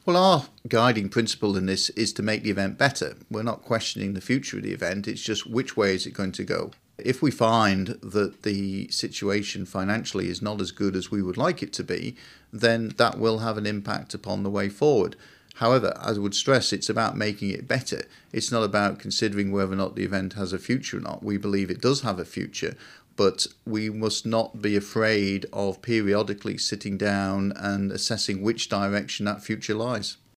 Well, our guiding principle in this is to make the event better. We're not questioning the future of the event, it's just which way is it going to go. If we find that the situation financially is not as good as we would like it to be, then that will have an impact upon the way forward. However, as I would stress, it's about making it better. It's not about considering whether or not the event has a future or not. We believe it does have a future, but we must not be afraid of periodically sitting down and assessing which direction that future lies.